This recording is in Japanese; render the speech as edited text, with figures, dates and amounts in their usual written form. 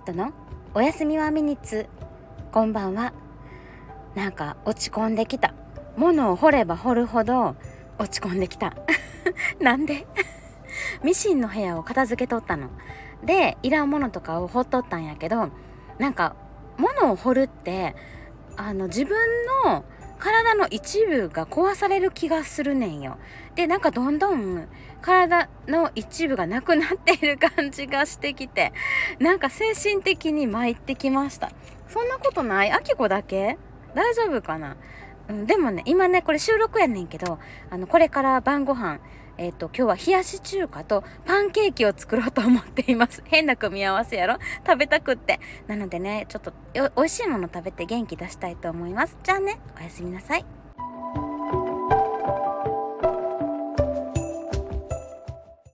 トのおやすみはミニッツ。こんばんは。なんか落ち込んできた。物を掘れば掘るほど落ち込んできた。なんでミシンの部屋を片付けとったので、いらんものとかを掘っとったんやけど、なんか物を掘るって自分の体の一部が壊される気がするねんよ。で、なんかどんどん体の一部がなくなっている感じがしてきて、なんか精神的に参ってきました。そんなことない？あきこだけ？大丈夫かな？でもね、今ね、これ収録やねんけど、これから晩ご飯、今日は冷やし中華とパンケーキを作ろうと思っています。変な組み合わせやろ？食べたくって。なのでね、ちょっと美味しいもの食べて元気出したいと思います。じゃあね、おやすみなさい。